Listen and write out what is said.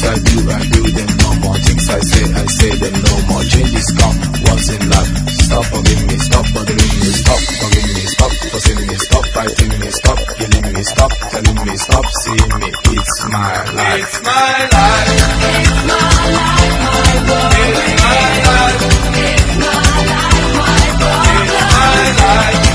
I do them no more. Things I say them no more. Changes come once in life. Stop forgiving me, stop bothering me, stop forgiving me, stop forcing me, stop fighting me, stop killing me, stop telling me, stop seeing me. It's my life. It's my life. It's my life, my world. It's my life. It's my life, my problem. It's my life.